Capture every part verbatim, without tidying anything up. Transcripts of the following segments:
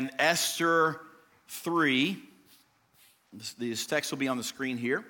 Esther three. This text will be on the screen here.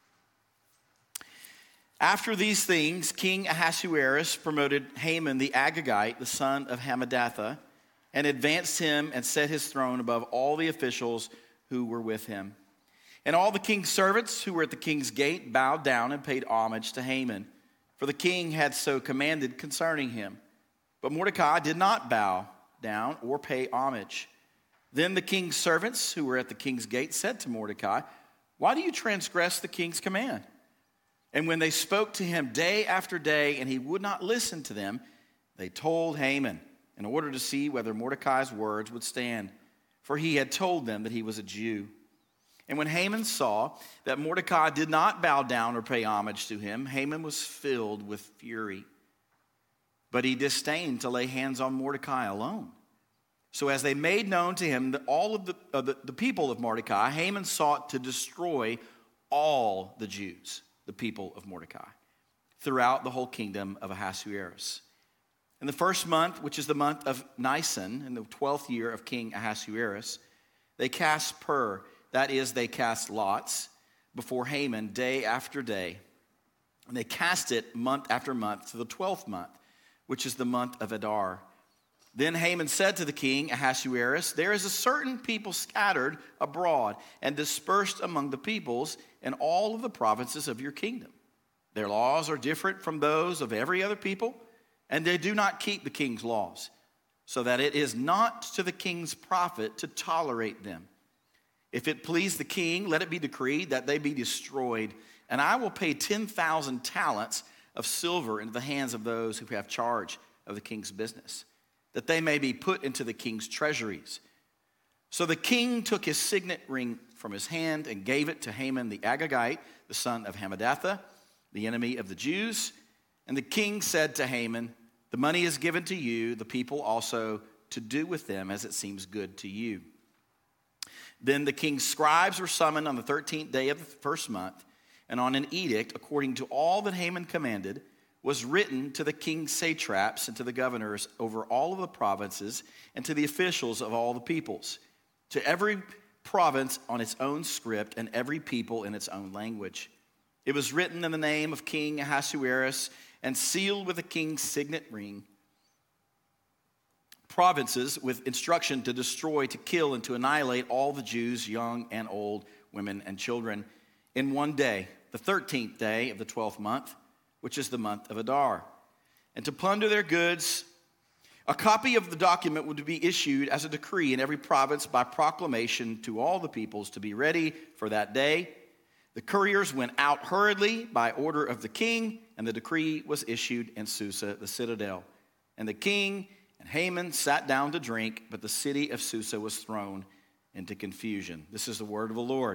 After these things, King Ahasuerus promoted Haman the Agagite, the son of Hammedatha, and advanced him and set his throne above all the officials who were with him. And all the king's servants who were at the king's gate bowed down and paid homage to Haman, for the king had so commanded concerning him. But Mordecai did not bow down or pay homage. Then the king's servants who were at the king's gate said to Mordecai, "Why do you transgress the king's command?" And when they spoke to him day after day and he would not listen to them, they told Haman in order to see whether Mordecai's words would stand, for he had told them that he was a Jew. And when Haman saw that Mordecai did not bow down or pay homage to him, Haman was filled with fury. But he disdained to lay hands on Mordecai alone. So as they made known to him that all of the, uh, the, the people of Mordecai, Haman sought to destroy all the Jews, the people of Mordecai, throughout the whole kingdom of Ahasuerus. In the first month, which is the month of Nisan, in the twelfth year of King Ahasuerus, they cast pur, that is, they cast lots, before Haman day after day. And they cast it month after month to the twelfth month, which is the month of Adar. Then Haman said to the king Ahasuerus, "There is a certain people scattered abroad and dispersed among the peoples in all of the provinces of your kingdom. Their laws are different from those of every other people, and they do not keep the king's laws, so that it is not to the king's profit to tolerate them. If it please the king, let it be decreed that they be destroyed, and I will pay ten thousand talents of silver into the hands of those who have charge of the king's business, that they may be put into the king's treasuries." So the king took his signet ring from his hand and gave it to Haman the Agagite, the son of Hammedatha, the enemy of the Jews. And the king said to Haman, "The money is given to you, the people also, to do with them as it seems good to you." Then the king's scribes were summoned on the thirteenth day of the first month, and on an edict, according to all that Haman commanded, was written to the king's satraps and to the governors over all of the provinces and to the officials of all the peoples, to every province on its own script and every people in its own language. It was written in the name of King Ahasuerus and sealed with the king's signet ring. Provinces with instruction to destroy, to kill, and to annihilate all the Jews, young and old, women and children, in one day, the thirteenth day of the twelfth month, which is the month of Adar, and to plunder their goods. A copy of the document would be issued as a decree in every province by proclamation to all the peoples to be ready for that day. The couriers went out hurriedly by order of the king, and the decree was issued in Susa, the citadel. And the king and Haman sat down to drink, but the city of Susa was thrown into confusion. This is the word of the Lord.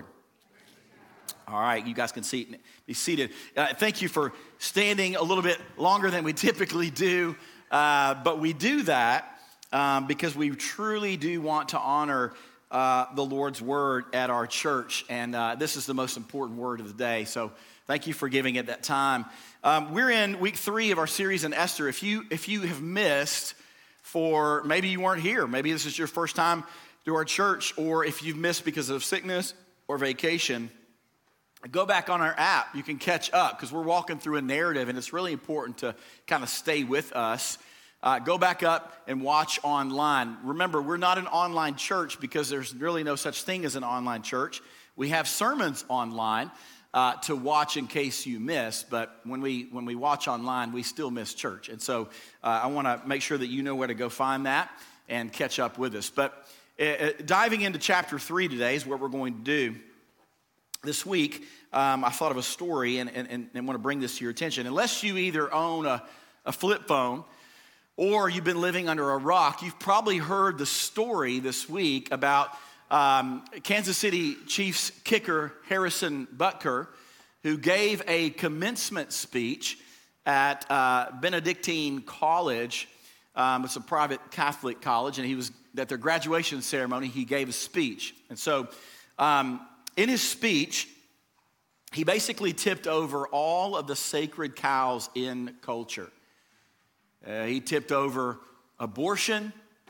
All right, you guys can seat, be seated. Uh, thank you for standing a little bit longer than we typically do, uh, but we do that um, because we truly do want to honor uh, the Lord's word at our church, and uh, this is the most important word of the day, so thank you for giving it that time. Um, we're in week three of our series in Esther. If you, if you have missed for, maybe you weren't here, maybe this is your first time to our church, or if you've missed because of sickness or vacation, go back on our app. You can catch up because we're walking through a narrative, and it's really important to kind of stay with us. Uh, go back up and watch online. Remember, we're not an online church because there's really no such thing as an online church. We have sermons online uh, to watch in case you miss, but when we when we watch online, we still miss church. And so uh, I want to make sure that you know where to go find that and catch up with us. But uh, diving into chapter three today is what we're going to do. This week, um, I thought of a story and, and, and want to bring this to your attention. Unless you either own a, a flip phone or you've been living under a rock, you've probably heard the story this week about um, Kansas City Chiefs kicker Harrison Butker, who gave a commencement speech at uh, Benedictine College. Um, it's a private Catholic college, and he was at their graduation ceremony. He gave a speech, and so um, in his speech, he basically tipped over all of the sacred cows in culture. Uh, he tipped over abortion,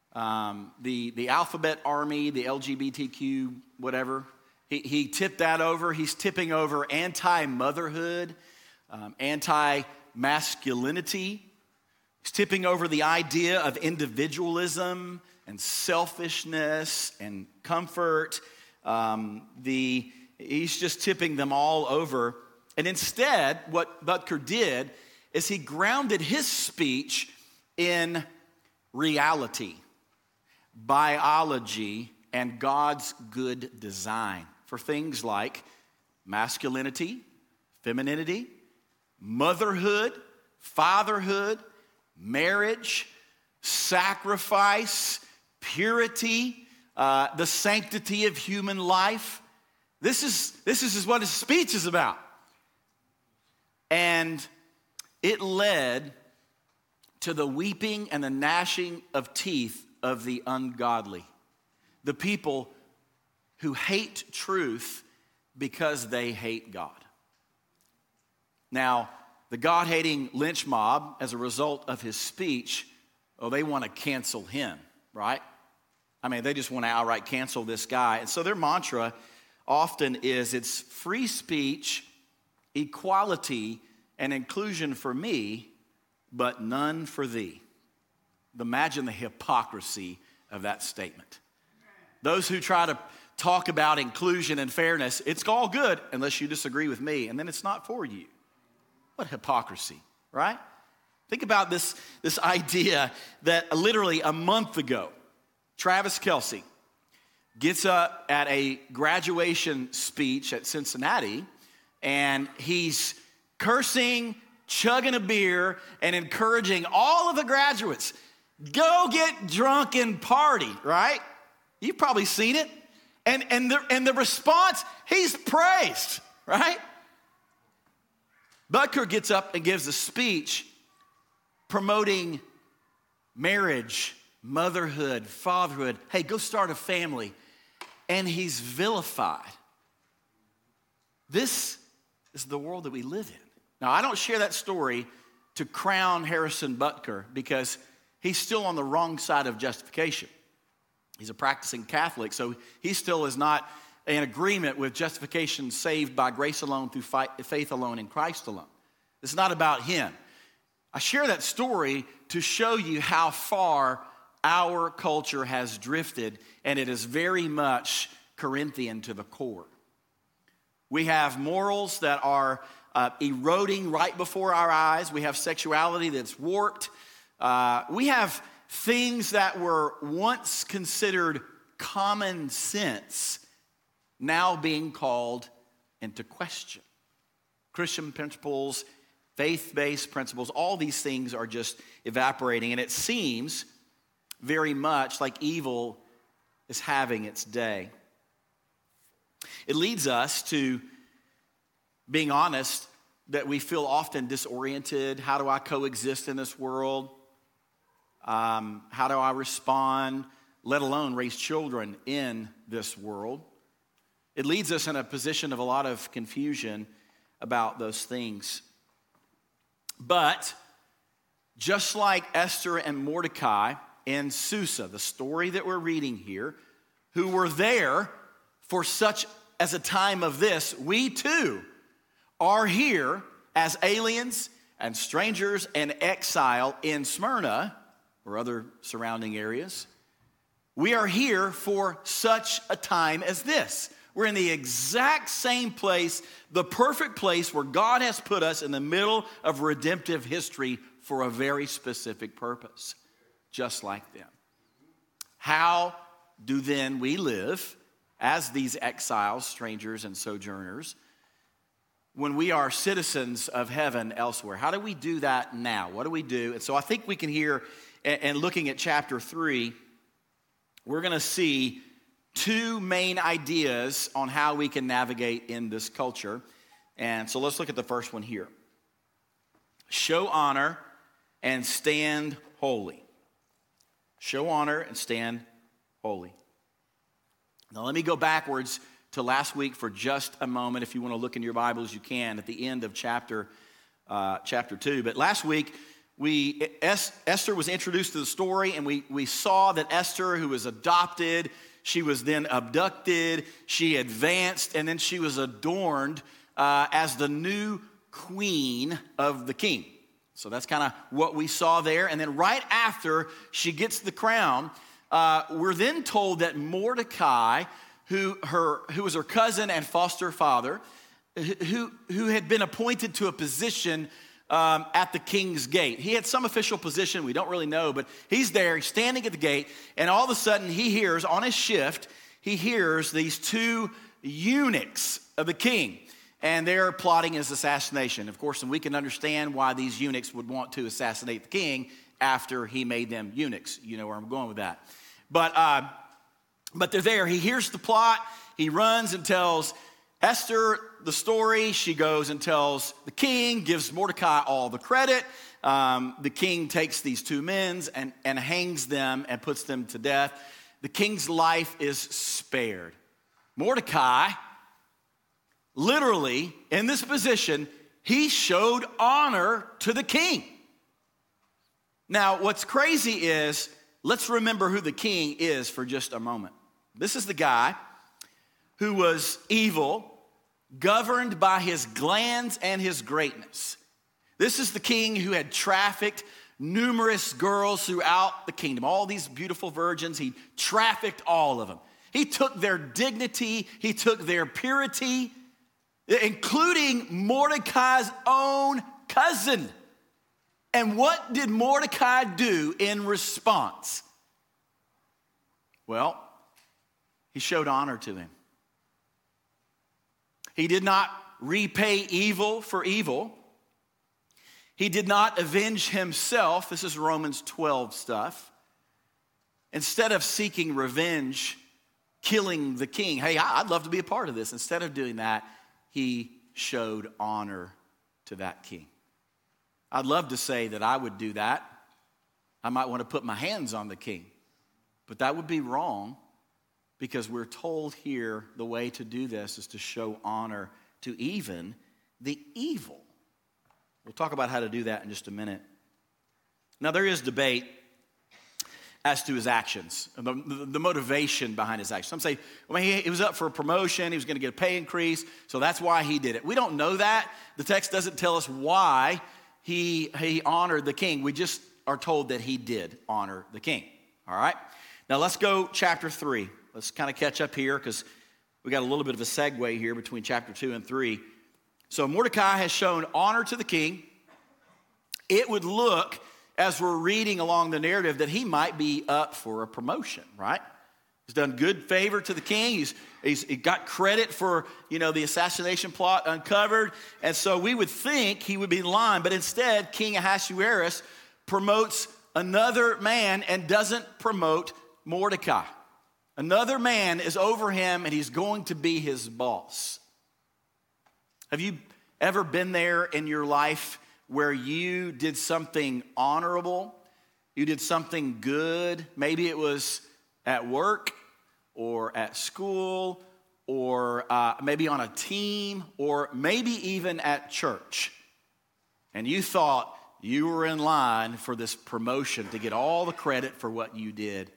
um, the, the alphabet army, the L G B T Q, whatever. He, he tipped that over. He's tipping over anti-motherhood, um, anti-masculinity. He's tipping over the idea of individualism and selfishness and comfort. Um, the, he's just tipping them all over. And instead, what Butker did is he grounded his speech in reality, biology, and God's good design for things like masculinity, femininity, motherhood, fatherhood, marriage, sacrifice, purity, uh, the sanctity of human life. This is, this is what his speech is about. And it led to the weeping and the gnashing of teeth of the ungodly, the people who hate truth because they hate God. Now, the God-hating lynch mob, as a result of his speech, oh, they want to cancel him, right? I mean, they just want to outright cancel this guy. And so their mantra often is, it's free speech, equality, and inclusion for me, but none for thee. Imagine the hypocrisy of that statement. Those who try to talk about inclusion and fairness, it's all good unless you disagree with me, and then it's not for you. What hypocrisy, right? Think about this, this idea that literally a month ago, Travis Kelce gets up at a graduation speech at Cincinnati, and he's cursing, chugging a beer, and encouraging all of the graduates, go get drunk and party, right? You've probably seen it. And, and, the, and the response, he's praised, right? Butker gets up and gives a speech promoting marriage, motherhood, fatherhood. Hey, go start a family. And he's vilified. This is the world that we live in. Now, I don't share that story to crown Harrison Butker because he's still on the wrong side of justification. He's a practicing Catholic, so he still is not in agreement with justification saved by grace alone through faith alone in Christ alone. It's not about him. I share that story to show you how far our culture has drifted, and it is very much Corinthian to the core. We have morals that are uh, eroding right before our eyes. We have sexuality that's warped. Uh, we have things that were once considered common sense now being called into question. Christian principles, faith-based principles, all these things are just evaporating. And it seems very much like evil is having its day. It leads us to being honest that we feel often disoriented. How do I coexist in this world? Um, how do I respond, let alone raise children in this world? It leads us in a position of a lot of confusion about those things. But just like Esther and Mordecai in Susa, the story that we're reading here, who were there for such as a time of this, we too are here as aliens and strangers and exile in Smyrna or other surrounding areas. We are here for such a time as this. We're in the exact same place, the perfect place where God has put us in the middle of redemptive history for a very specific purpose, just like them. How do then we live as these exiles, strangers, and sojourners when we are citizens of heaven elsewhere? How do we do that now? What do we do? And so I think we can hear, and looking at chapter three, we're going to see two main ideas on how we can navigate in this culture. And so let's look at the first one here. Show honor and stand holy. Show honor and stand holy. Now let me go backwards to last week for just a moment. If you want to look in your Bibles, you can at the end of chapter uh, chapter two. But last week we Esther was introduced to the story, and we, we saw that Esther, who was adopted, she was then abducted, she advanced, and then she was adorned uh, as the new queen of the king. So that's kind of what we saw there. And then right after she gets the crown, uh, we're then told that Mordecai, who her who was her cousin and foster father, who, who had been appointed to a position um, at the king's gate. He had some official position, we don't really know, but he's there, he's standing at the gate, and all of a sudden he hears, on his shift, he hears these two eunuchs of the king, and they're plotting his assassination. Of course, and we can understand why these eunuchs would want to assassinate the king after he made them eunuchs. You know where I'm going with that. But, uh, but they're there. He hears the plot. He runs and tells Esther the story. She goes and tells the king, gives Mordecai all the credit. Um, the king takes these two men and, and hangs them and puts them to death. The king's life is spared. Mordecai, literally, in this position, he showed honor to the king. Now, what's crazy is, let's remember who the king is for just a moment. This is the guy who was evil, governed by his glands and his greatness. This is the king who had trafficked numerous girls throughout the kingdom. All these beautiful virgins, he trafficked all of them. He took their dignity, he took their purity, including Mordecai's own cousin. And what did Mordecai do in response? Well, he showed honor to him. He did not repay evil for evil. He did not avenge himself. This is Romans twelve stuff. Instead of seeking revenge, killing the king, hey, I'd love to be a part of this. Instead of doing that, he showed honor to that king. I'd love to say that I would do that. I might want to put my hands on the king. But that would be wrong, because we're told here the way to do this is to show honor to even the evil. We'll talk about how to do that in just a minute. Now, there is debate as to his actions, the, the, the motivation behind his actions. Some say, well, he, he was up for a promotion, he was going to get a pay increase, so that's why he did it. We don't know that. The text doesn't tell us why he, he honored the king. We just are told that he did honor the king. All right? Now, let's go chapter three. Let's kind of catch up here because we got a little bit of a segue here between chapter two and three. So Mordecai has shown honor to the king. It would look, as we're reading along the narrative, that he might be up for a promotion, right? He's done good favor to the king. He's, he's he got credit for, you know, the assassination plot uncovered. And so we would think he would be in line, but instead, King Ahasuerus promotes another man and doesn't promote Mordecai. Another man is over him, and he's going to be his boss. Have you ever been there in your life where you did something honorable? You did something good? Maybe it was at work or at school or uh, maybe on a team or maybe even at church. And you thought you were in line for this promotion to get all the credit for what you did.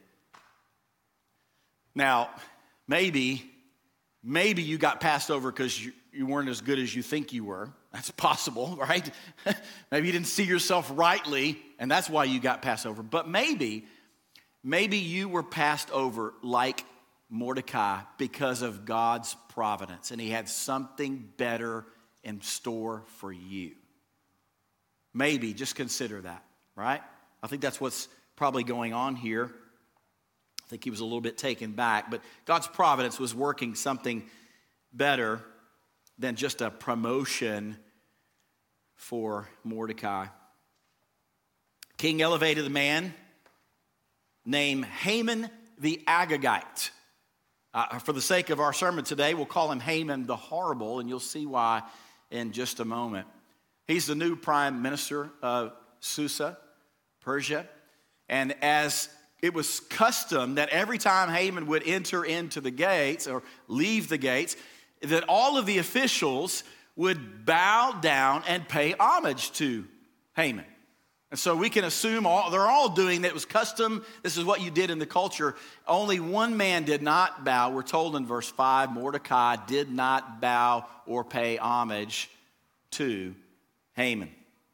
Now, maybe, maybe you got passed over because you, you weren't as good as you think you were. That's possible, right? Maybe you didn't see yourself rightly, and that's why you got passed over. But maybe, maybe you were passed over like Mordecai because of God's providence, and he had something better in store for you. Maybe, just consider that, right? I think that's what's probably going on here. I think he was a little bit taken back, but God's providence was working something better than just a promotion for Mordecai. King elevated a man named Haman the Agagite. Uh, for the sake of our sermon today, we'll call him Haman the Horrible, and you'll see why in just a moment. He's the new prime minister of Susa, Persia, and as it was custom that every time Haman would enter into the gates or leave the gates, that all of the officials would bow down and pay homage to Haman. And so we can assume all, they're all doing that. It was custom. This is what you did in the culture. Only one man did not bow. We're told in verse five, Mordecai did not bow or pay homage to Haman.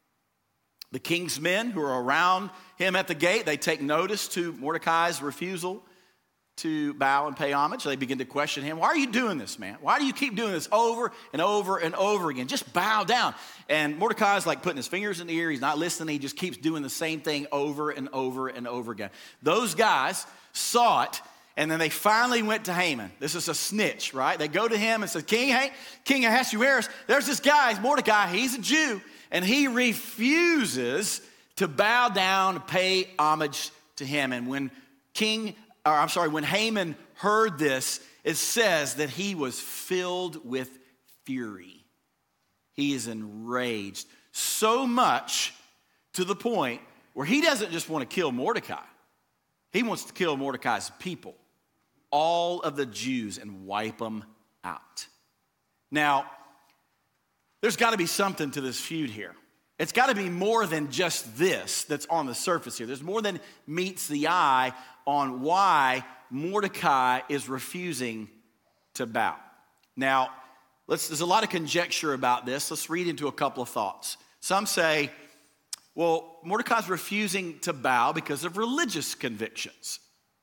The king's men who are around him at the gate, they take notice to Mordecai's refusal to bow and pay homage. They begin to question him. Why are you doing this, man? Why do you keep doing this over and over and over again? Just bow down. And Mordecai's like putting his fingers in the ear. He's not listening. He just keeps doing the same thing over and over and over again. Those guys saw it, and then they finally went to Haman. This is a snitch, right? They go to him and say, King, hey, King Ahasuerus, there's this guy, he's Mordecai. He's a Jew, and he refuses to bow down and pay homage to him. And when King Or I'm sorry, when Haman heard this, it says that he was filled with fury. He is enraged so much to the point where he doesn't just want to kill Mordecai. He wants to kill Mordecai's people, all of the Jews, and wipe them out. Now, there's got to be something to this feud here. It's got to be more than just this that's on the surface here. There's more than meets the eye on why Mordecai is refusing to bow. Now, let's, there's a lot of conjecture about this. Let's read into a couple of thoughts. Some say, well, Mordecai's refusing to bow because of religious convictions.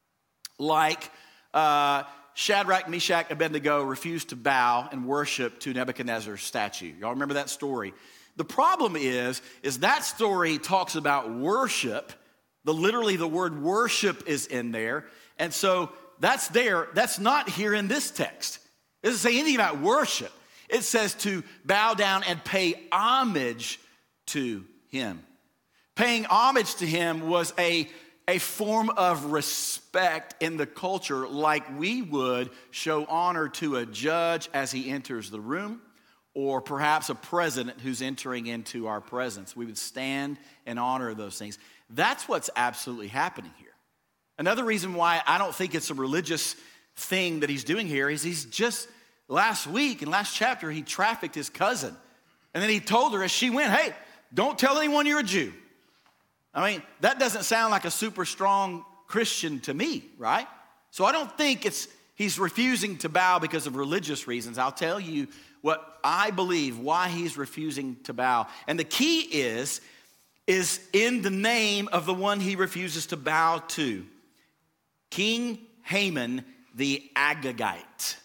Like uh, Shadrach, Meshach, Abednego refused to bow and worship to Nebuchadnezzar's statue. Y'all remember that story? The problem is, is that story talks about worship. The literally the word worship is in there. And so that's there. That's not here in this text. It doesn't say anything about worship. It says to bow down and pay homage to him. Paying homage to him was a, a form of respect in the culture, like we would show honor to a judge as he enters the room, or perhaps a president who's entering into our presence. We would stand and honor those things. That's what's absolutely happening here. Another reason why I don't think it's a religious thing that he's doing here is he's just, last week, in last chapter, he trafficked his cousin. And then he told her as she went, hey, don't tell anyone you're a Jew. I mean, that doesn't sound like a super strong Christian to me, right? So I don't think it's he's refusing to bow because of religious reasons. I'll tell you what I believe, why he's refusing to bow. And the key is, is in the name of the one he refuses to bow to. King Haman the Agagite.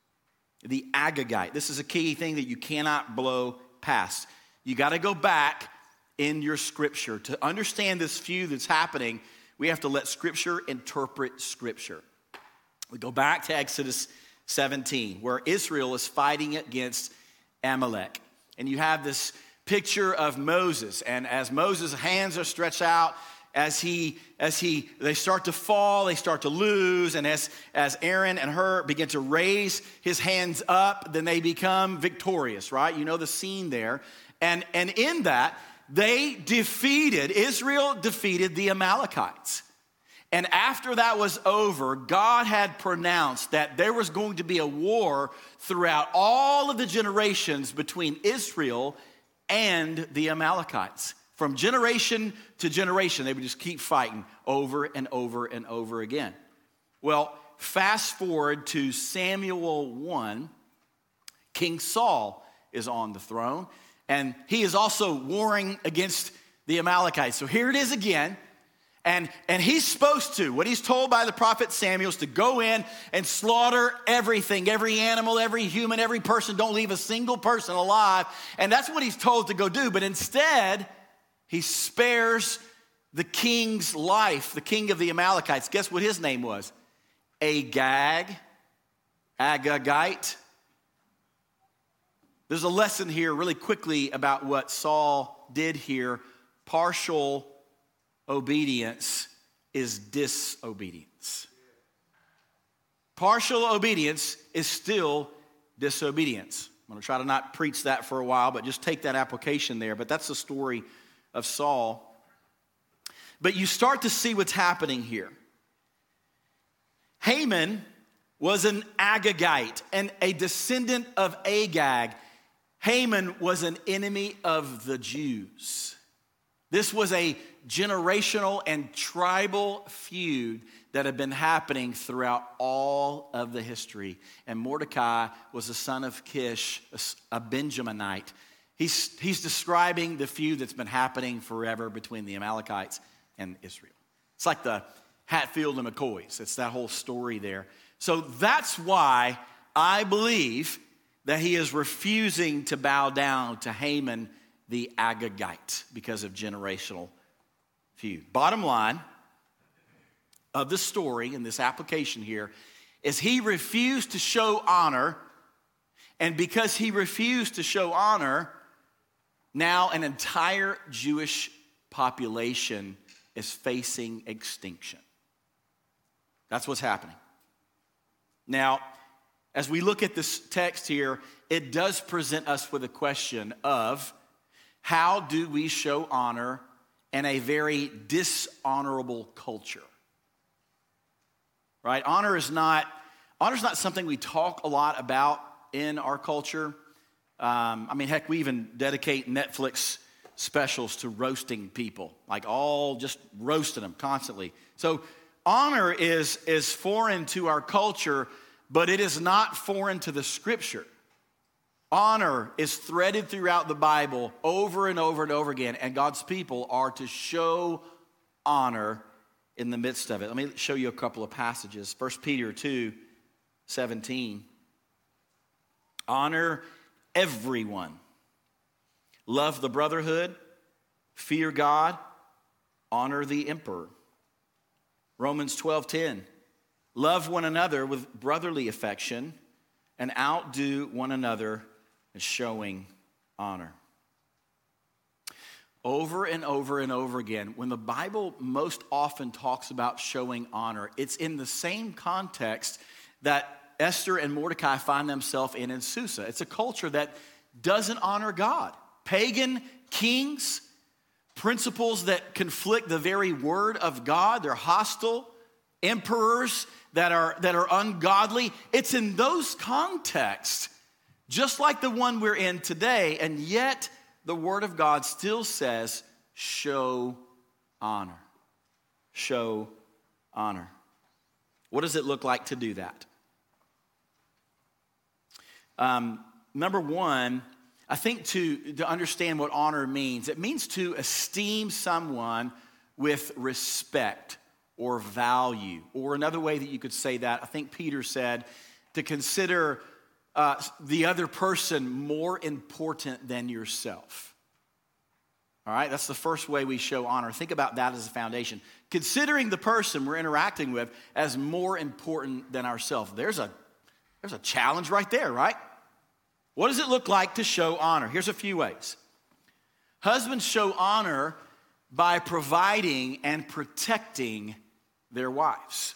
The Agagite. This is a key thing that you cannot blow past. You got to go back in your scripture. To understand this feud that's happening, we have to let scripture interpret scripture. We go back to Exodus seventeen, where Israel is fighting against Amalek. And you have this picture of Moses. And as Moses' hands are stretched out, as he, as he, they start to fall, they start to lose. And as, as Aaron and Hur begin to raise his hands up, then they become victorious, right? You know the scene there. And, and in that, they defeated, Israel defeated the Amalekites. And after that was over, God had pronounced that there was going to be a war throughout all of the generations between Israel and the Amalekites. From generation to generation, they would just keep fighting over and over and over again. Well, fast forward to Samuel one, King Saul is on the throne, and he is also warring against the Amalekites. So here it is again. And, and he's supposed to, what he's told by the prophet Samuel is to go in and slaughter everything, every animal, every human, every person. Don't leave a single person alive. And that's what he's told to go do. But instead, he spares the king's life, the king of the Amalekites. Guess what his name was? Agag, Agagite. There's a lesson here really quickly about what Saul did here. Partial obedience is disobedience. Partial obedience is still disobedience. I'm going to try to not preach that for a while, but just take that application there. But that's the story of Saul. But you start to see what's happening here. Haman was an Agagite and a descendant of Agag. Haman was an enemy of the Jews. This was a generational and tribal feud that had been happening throughout all of the history. And Mordecai was the son of Kish, a Benjaminite. He's, he's describing the feud that's been happening forever between the Amalekites and Israel. It's like the Hatfield and McCoys. It's that whole story there. So that's why I believe that he is refusing to bow down to Haman the Agagite because of generational feud. Bottom line of the story in this application here is he refused to show honor, and because he refused to show honor, now an entire Jewish population is facing extinction. That's what's happening. Now, as we look at this text here, it does present us with a question of how do we show honor in a very dishonorable culture? Right? Honor is not honor is not something we talk a lot about in our culture. Um, I mean, heck, we even dedicate Netflix specials to roasting people, like all just roasting them constantly. So honor is, is foreign to our culture, but it is not foreign to the scripture. Honor is threaded throughout the Bible over and over and over again, and God's people are to show honor in the midst of it. Let me show you a couple of passages. First Peter two seventeen. Honor everyone. Love the brotherhood. Fear God. Honor the emperor. Romans twelve ten. Love one another with brotherly affection and outdo one another in showing honor. Over and over and over again, when the Bible most often talks about showing honor, it's in the same context that Esther and Mordecai find themselves in in Susa. It's a culture that doesn't honor God. Pagan kings, principles that conflict the very word of God, they're hostile. Emperors that are, that are ungodly. It's in those contexts, just like the one we're in today, and yet the word of God still says, show honor. Show honor. What does it look like to do that? Um, number one, I think to, to understand what honor means, it means to esteem someone with respect or value. Or another way that you could say that, I think Peter said, to consider uh, the other person more important than yourself. All right, that's the first way we show honor. Think about that as a foundation. Considering the person we're interacting with as more important than ourselves. There's a, there's a challenge right there, right? What does it look like to show honor? Here's a few ways. Husbands show honor by providing and protecting their wives.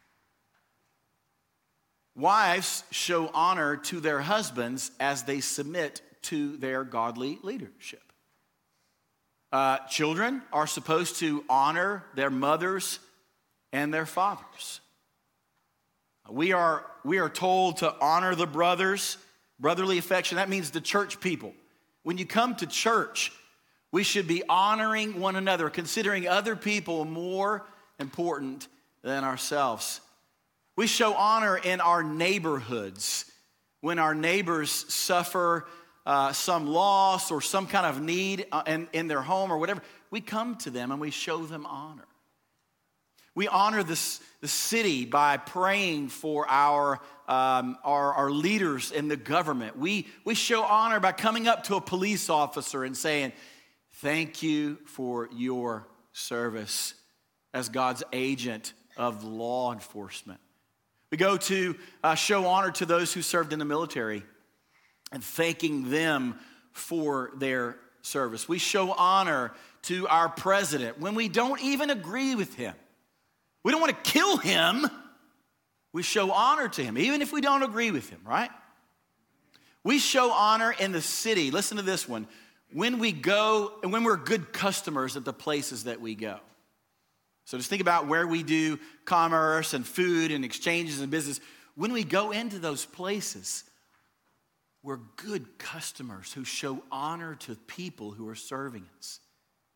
Wives show honor to their husbands as they submit to their godly leadership. Uh, children are supposed to honor their mothers and their fathers. We are, we are told to honor the brothers, brotherly affection. That means the church people. When you come to church, we should be honoring one another, considering other people more important than ourselves. We show honor in our neighborhoods. When our neighbors suffer uh, some loss or some kind of need in, in their home or whatever, we come to them and we show them honor. We honor this, the city by praying for our, um, our, our leaders in the government. We, we show honor by coming up to a police officer and saying, thank you for your service as God's agent of law enforcement. We go to uh, show honor to those who served in the military and thanking them for their service. We show honor to our president when we don't even agree with him. We don't want to kill him. We show honor to him, even if we don't agree with him, right? We show honor in the city. Listen to this one. When we go and when we're good customers at the places that we go. So just think about where we do commerce and food and exchanges and business. When we go into those places, we're good customers who show honor to people who are serving us.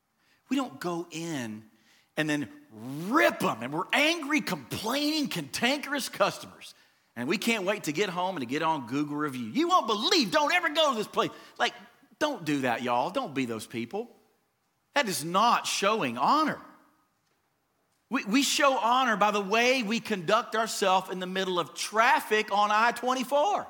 we don't go in and then rip them, and we're angry, complaining, cantankerous customers. And we can't wait to get home and to get on Google review. You won't believe, don't ever go to this place. Like, don't do that, y'all. Don't be those people. That is not showing honor. We, we show honor by the way we conduct ourselves in the middle of traffic on I twenty-four.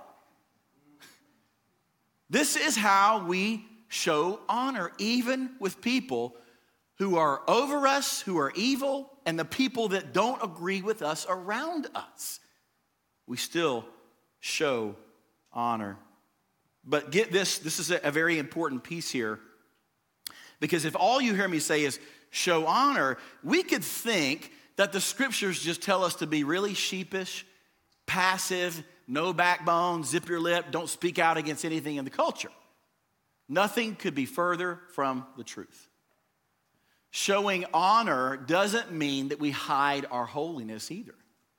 This is how we show honor, even with people who are over us, who are evil, and the people that don't agree with us around us. We still show honor. But get this, this is a, a very important piece here. Because if all you hear me say is show honor, we could think that the scriptures just tell us to be really sheepish, passive, no backbone, zip your lip, don't speak out against anything in the culture. Nothing could be further from the truth. Showing honor doesn't mean that we hide our holiness either.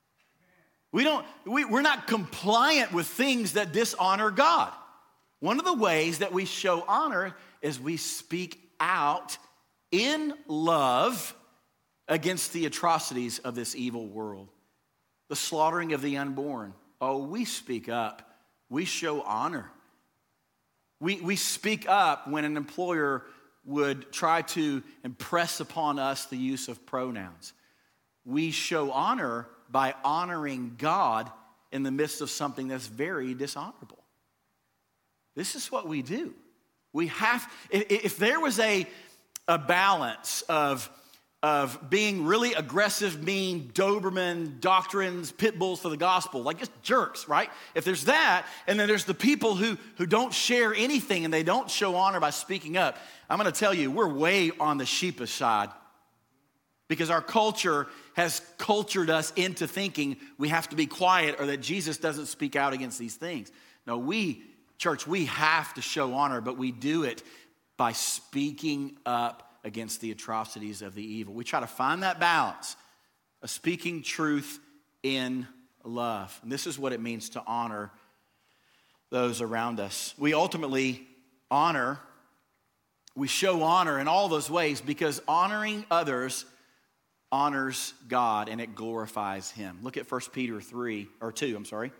We don't, we, we're not compliant with things that dishonor God. One of the ways that we show honor is we speak out in love against the atrocities of this evil world. The slaughtering of the unborn. Oh, we speak up. We show honor. We, we speak up when an employer would try to impress upon us the use of pronouns. We show honor by honoring God in the midst of something that's very dishonorable. This is what we do. We have, if, if there was a, a balance of, of being really aggressive, mean, Doberman doctrines, pit bulls for the gospel, like just jerks, right? If there's that, and then there's the people who, who don't share anything and they don't show honor by speaking up, I'm going to tell you, we're way on the sheepish side. Because our culture has cultured us into thinking we have to be quiet or that Jesus doesn't speak out against these things. No, we, church, we have to show honor, but we do it by speaking up against the atrocities of the evil. We try to find that balance of speaking truth in love. And this is what it means to honor those around us. We ultimately honor, we show honor in all those ways because honoring others honors God and it glorifies him. Look at First Peter three, or two, I'm sorry.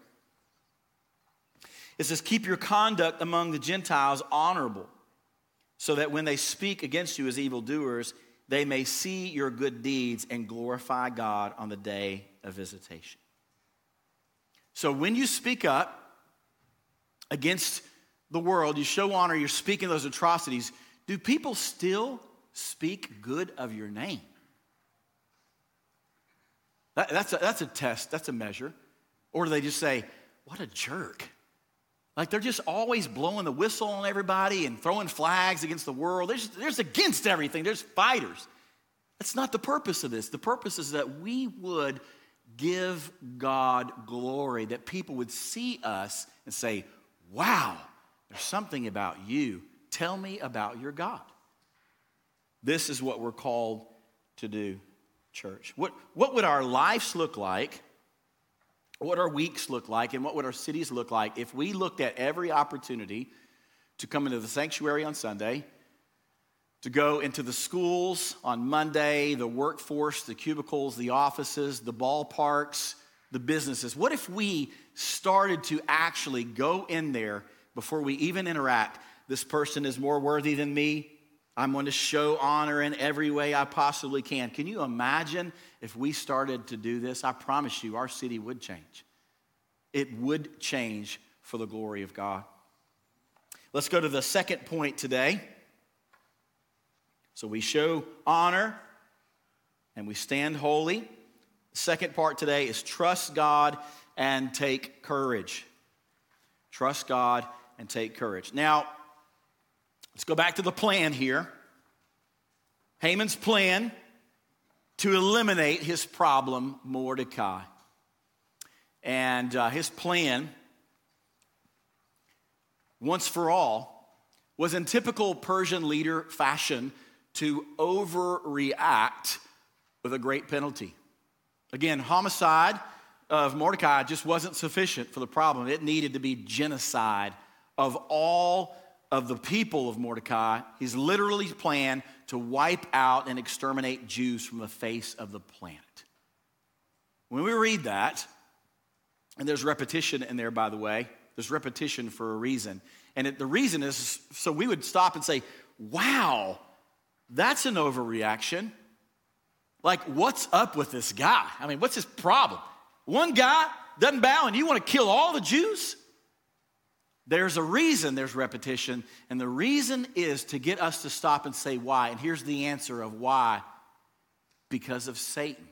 It says, keep your conduct among the Gentiles honorable, so that when they speak against you as evildoers, they may see your good deeds and glorify God on the day of visitation. So when you speak up against the world, you show honor, you're speaking those atrocities, do people still speak good of your name? That, that's, a, that's a test, that's a measure. Or do they just say, what a jerk? Like they're just always blowing the whistle on everybody and throwing flags against the world. There's, there's against everything. There's fighters. That's not the purpose of this. The purpose is that we would give God glory, that people would see us and say, wow, there's something about you. Tell me about your God. This is what we're called to do, church. What, what would our lives look like? What our weeks look like and what would our cities look like if we looked at every opportunity to come into the sanctuary on Sunday, to go into the schools on Monday, the workforce, the cubicles, the offices, the ballparks, the businesses? What if we started to actually go in there before we even interact? This person is more worthy than me. I'm going to show honor in every way I possibly can. Can you imagine if we started to do this? I promise you, our city would change. It would change for the glory of God. Let's go to the second point today. So we show honor and we stand holy. The second part today is trust God and take courage. Trust God and take courage. Now, let's go back to the plan here. Haman's plan to eliminate his problem, Mordecai. And uh, his plan, once for all, was in typical Persian leader fashion to overreact with a great penalty. Again, homicide of Mordecai just wasn't sufficient for the problem. It needed to be genocide of all of the people of Mordecai. He's literally planned to wipe out and exterminate Jews from the face of the planet. When we read that, and there's repetition in there, by the way, there's repetition for a reason. And it, the reason is so we would stop and say, wow, that's an overreaction. Like, what's up with this guy? I mean, what's his problem? One guy doesn't bow and you want to kill all the Jews? There's a reason there's repetition, and the reason is to get us to stop and say why. And here's the answer of why. Because of Satan.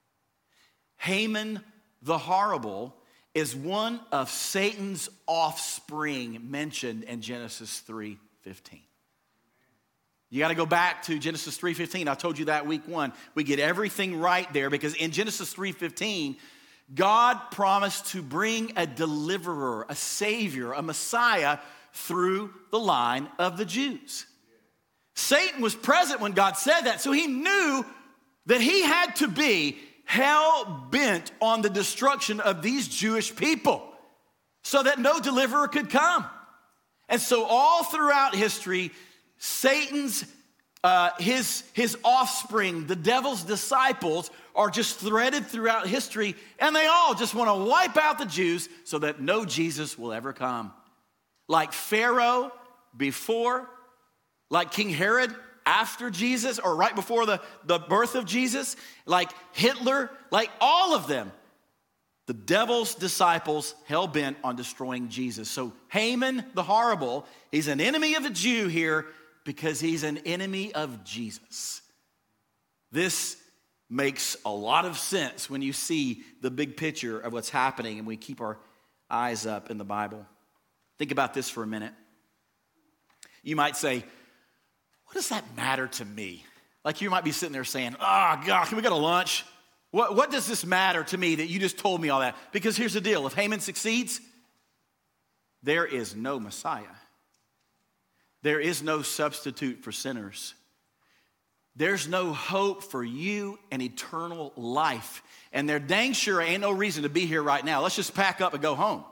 Haman the Horrible is one of Satan's offspring mentioned in Genesis three fifteen. You got to go back to Genesis three fifteen. I told you that week one. We get everything right there because in Genesis three fifteen, God promised to bring a deliverer, a savior, a Messiah through the line of the Jews. Satan was present when God said that, so he knew that he had to be hell-bent on the destruction of these Jewish people so that no deliverer could come. And so all throughout history, Satan's, uh, his, his offspring, the devil's disciples, are just threaded throughout history, and they all just want to wipe out the Jews so that no Jesus will ever come. Like Pharaoh before, like King Herod after Jesus, or right before the, the birth of Jesus, like Hitler, like all of them. The devil's disciples hell-bent on destroying Jesus. So Haman the Horrible, he's an enemy of the Jew here because he's an enemy of Jesus. This makes a lot of sense when you see the big picture of what's happening and we keep our eyes up in the Bible. Think about this for a minute. You might say, what does that matter to me? Like you might be sitting there saying, oh, God, can we go to lunch? What, what does this matter to me that you just told me all that? Because here's the deal. If Haman succeeds, there is no Messiah. There is no substitute for sinners. There's no hope for you and eternal life. And there dang sure ain't no reason to be here right now. Let's just pack up and go home.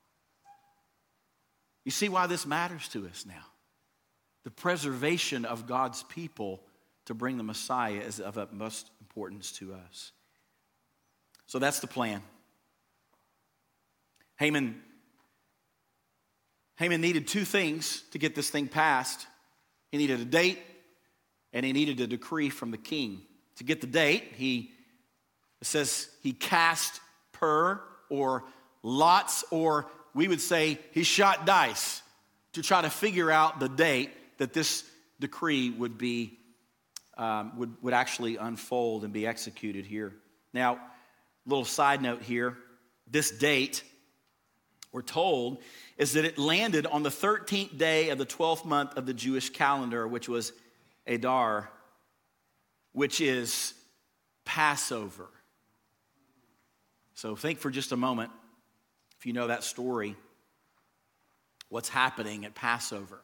You see why this matters to us now? The preservation of God's people to bring the Messiah is of utmost importance to us. So that's the plan. Haman, Haman needed two things to get this thing passed. He needed a date, and he needed a decree from the king. To get the date, he it says he cast pur or lots, or we would say he shot dice to try to figure out the date that this decree would be um, would, would actually unfold and be executed here. Now, little side note here, this date, we're told, is that it landed on the thirteenth day of the twelfth month of the Jewish calendar, which was Adar, which is Passover. So think for just a moment, if you know that story, what's happening at Passover.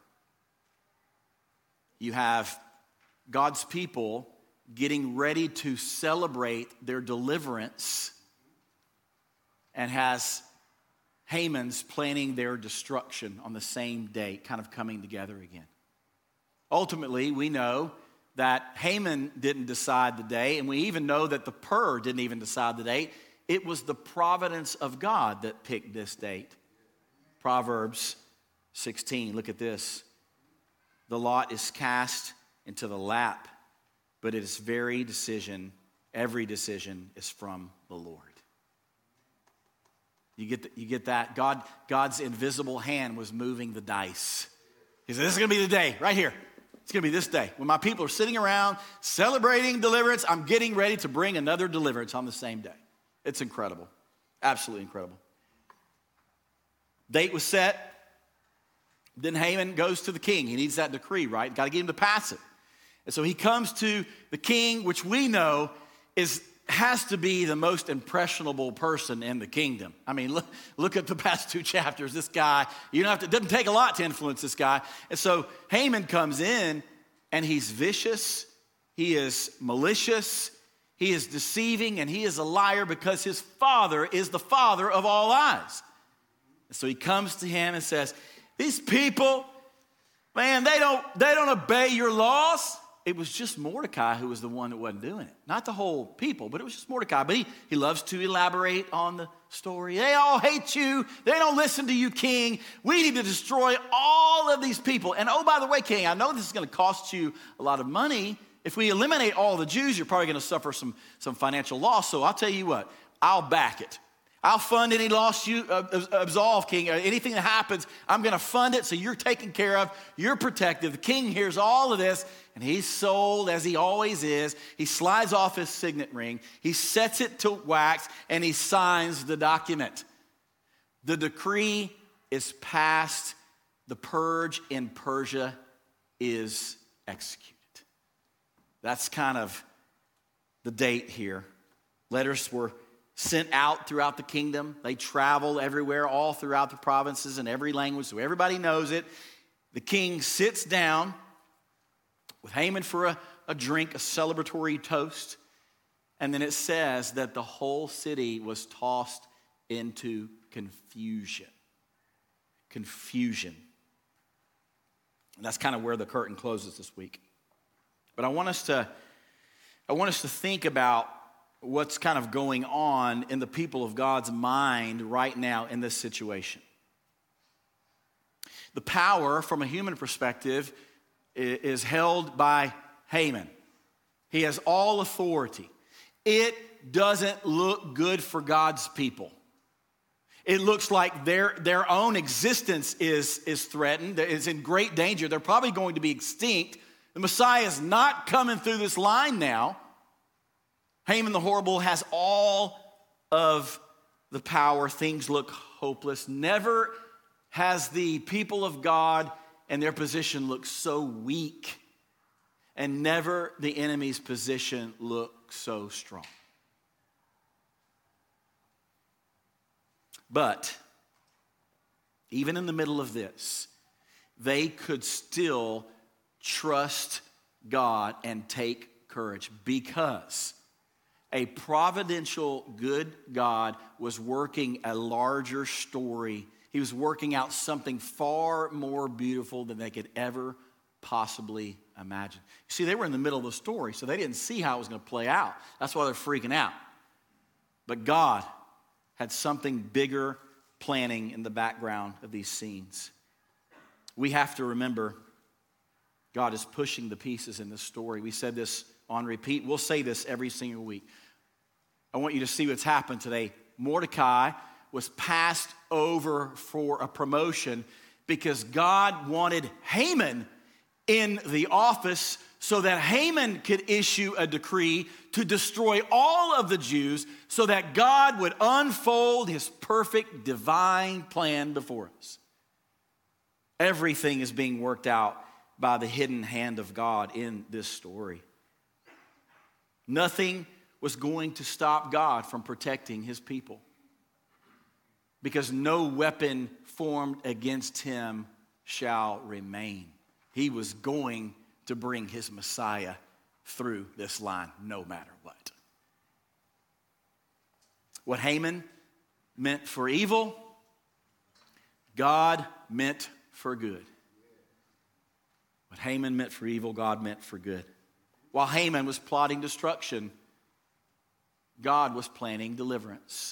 You have God's people getting ready to celebrate their deliverance, and has Haman's planning their destruction on the same day, kind of coming together again. Ultimately, we know that Haman didn't decide the day, and we even know that the pur didn't even decide the date. It was the providence of God that picked this date. Proverbs sixteen, look at this. The lot is cast into the lap, but its very decision, every decision is from the Lord. You get, the, you get that? God, God's invisible hand was moving the dice. He said, this is going to be the day, right here. It's going to be this day. When my people are sitting around celebrating deliverance, I'm getting ready to bring another deliverance on the same day. It's incredible. Absolutely incredible. Date was set. Then Haman goes to the king. He needs that decree, right? Got to get him to pass it. And so he comes to the king, which we know is has to be the most impressionable person in the kingdom. I mean, look, look at the past two chapters. This guy, you don't have to, it doesn't take a lot to influence this guy. And so Haman comes in, and he's vicious, he is malicious, he is deceiving, and he is a liar because his father is the father of all lies. And so he comes to him and says, these people, man, they don't, they don't obey your laws. it was just Mordecai who was the one that wasn't doing it. Not the whole people, but it was just Mordecai. But he, he loves to elaborate on the story. They all hate you. They don't listen to you, king. We need to destroy all of these people. And oh, by the way, king, I know this is going to cost you a lot of money. If we eliminate all the Jews, you're probably going to suffer some, some financial loss. So I'll tell you what, I'll back it. I'll fund any loss you uh, absolve, king. Anything that happens, I'm going to fund it so you're taken care of. You're protected. The king hears all of this, and he's sold as he always is. He slides off his signet ring. He sets it to wax, and he signs the document. The decree is passed. The purge in Persia is executed. That's kind of the date here. Letters were sent out throughout the kingdom. They travel everywhere, all throughout the provinces in every language, so everybody knows it. The king sits down with Haman for a, a drink, a celebratory toast, and then it says that the whole city was tossed into confusion. Confusion. And that's kind of where the curtain closes this week. But I want us to, I want us to think about what's kind of going on in the people of God's mind right now in this situation. The power from a human perspective is held by Haman. He has all authority. It doesn't look good for God's people. It looks like their, their own existence is, is threatened, is in great danger. They're probably going to be extinct. The Messiah is not coming through this line now. Haman the Horrible has all of the power. Things look hopeless. Never has the people of God and their position looked so weak. And never the enemy's position looked so strong. But even in the middle of this, they could still trust God and take courage because a providential, good God was working a larger story. He was working out something far more beautiful than they could ever possibly imagine. You see, they were in the middle of the story, so they didn't see how it was going to play out. That's why they're freaking out. But God had something bigger planning in the background of these scenes. We have to remember God is pushing the pieces in this story. We said this on repeat. We'll say this every single week. I want you to see what's happened today. Mordecai was passed over for a promotion because God wanted Haman in the office so that Haman could issue a decree to destroy all of the Jews so that God would unfold his perfect divine plan before us. Everything is being worked out by the hidden hand of God in this story. Nothing was going to stop God from protecting his people because no weapon formed against him shall remain. He was going to bring his Messiah through this line no matter what. What Haman meant for evil, God meant for good. What Haman meant for evil, God meant for good. While Haman was plotting destruction, God was planning deliverance.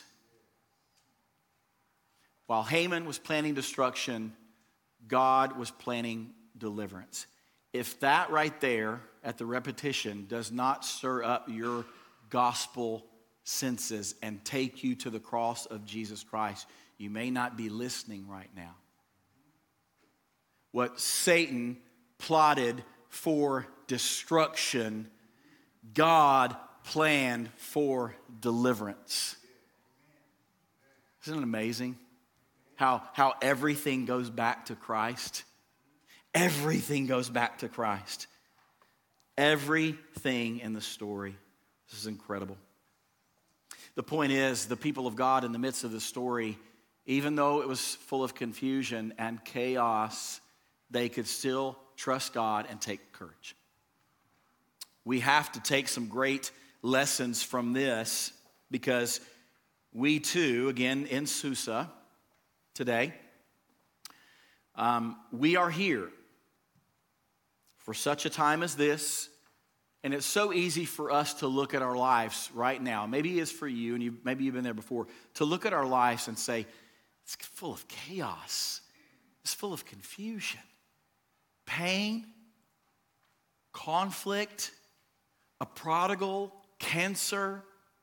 While Haman was planning destruction, God was planning deliverance. If that right there at the repetition does not stir up your gospel senses and take you to the cross of Jesus Christ, you may not be listening right now. What Satan plotted for destruction, God planned for deliverance. Isn't it amazing how, how everything goes back to Christ? Everything goes back to Christ. Everything in the story. This is incredible. The point is, the people of God in the midst of the story, even though it was full of confusion and chaos, they could still trust God and take courage. We have to take some great lessons from this because we too, again in Susa today, um, we are here for such a time as this And it's so easy for us to look at our lives right now. Maybe it's for you, and you, maybe you've been there before, to look at our lives and say, it's full of chaos. It's full of confusion, pain, conflict, a prodigal, cancer,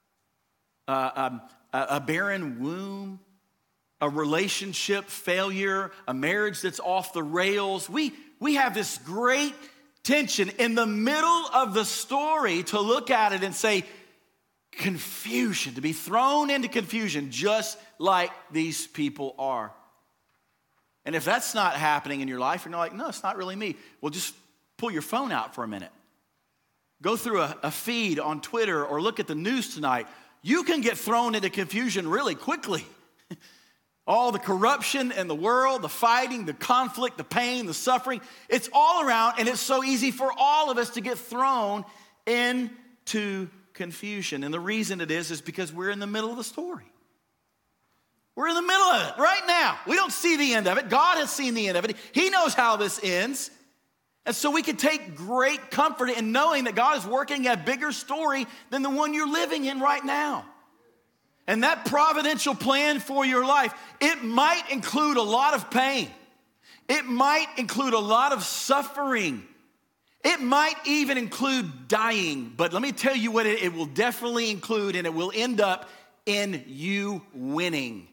uh, um, a, a barren womb, a relationship failure, a marriage that's off the rails. We, we have this great tension in the middle of the story to look at it and say, confusion, to be thrown into confusion just like these people are. And if that's not happening in your life, you're not like, no, it's not really me. Well, just pull your phone out for a minute. Go through a, a feed on Twitter or look at the news tonight. You can get thrown into confusion really quickly. All the corruption in the world, the fighting, the conflict, the pain, the suffering, it's all around, and it's so easy for all of us to get thrown into confusion. And the reason it is is because we're in the middle of the story. We're in the middle of it right now. We don't see the end of it. God has seen the end of it. He knows how this ends. And so we can take great comfort in knowing that God is working a bigger story than the one you're living in right now. And that providential plan for your life, it might include a lot of pain. It might include a lot of suffering. It might even include dying. But let me tell you what it, it will definitely include, and it will end up in you winning.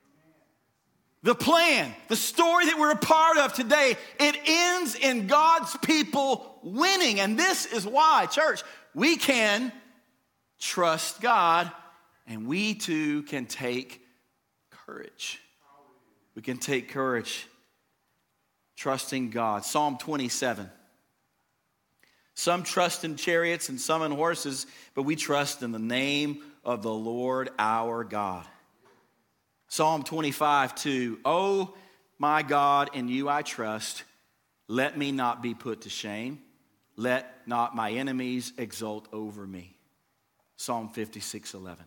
The plan, the story that we're a part of today, it ends in God's people winning. And this is why, church, we can trust God. And we too can take courage. We can take courage, trusting God. Psalm twenty-seven. Some trust in chariots and some in horses, but we trust in the name of the Lord our God. Psalm twenty-five, two. Oh, my God, in you I trust. Let me not be put to shame. Let not my enemies exult over me. Psalm fifty-six, eleven.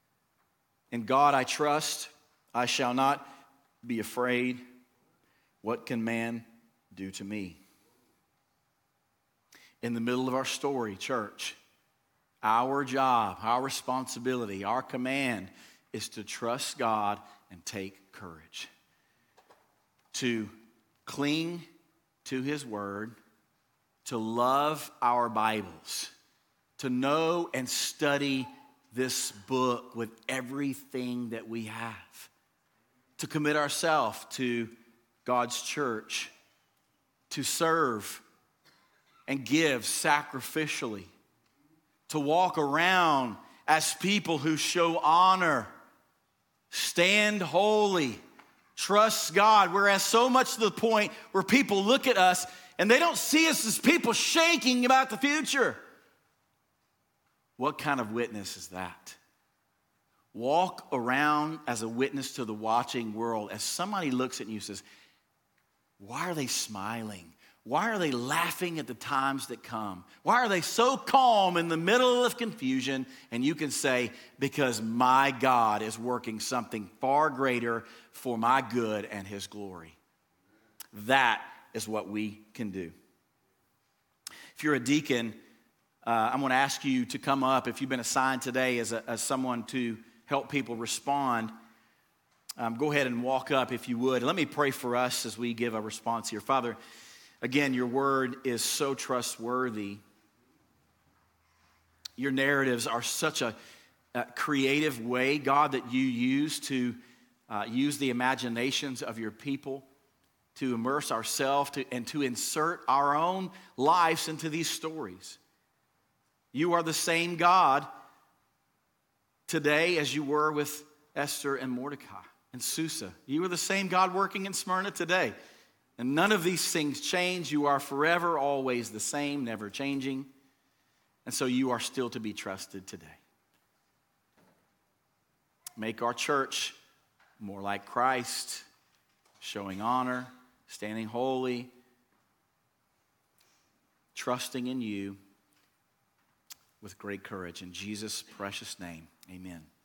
In God I trust, I shall not be afraid. What can man do to me? In the middle of our story, church, our job, our responsibility, our command is to trust God and take courage. To cling to His Word, to love our Bibles, to know and study this book with everything that we have, to commit ourselves to God's church, to serve and give sacrificially, to walk around as people who show honor, stand holy, trust God, whereas so much to the point where people look at us and they don't see us as people shaking about the future. What kind of witness is that? Walk around as a witness to the watching world. As somebody looks at you and says, why are they smiling? Why are they laughing at the times that come? Why are they so calm in the middle of confusion? And you can say, because my God is working something far greater for my good and His glory. That is what we can do. If you're a deacon, Uh, I'm going to ask you to come up if you've been assigned today as, a, as someone to help people respond. Um, go ahead and walk up if you would. Let me pray for us as we give a response here. Father, again, your word is so trustworthy. Your narratives are such a, a creative way, God, that you use to uh, use the imaginations of your people to immerse ourselves to, and to insert our own lives into these stories. You are the same God today as you were with Esther and Mordecai and Susa. You are the same God working in Smyrna today. And none of these things change. You are forever, always the same, never changing. And so you are still to be trusted today. Make our church more like Christ, showing honor, standing holy, trusting in you with great courage. In Jesus' precious name, amen.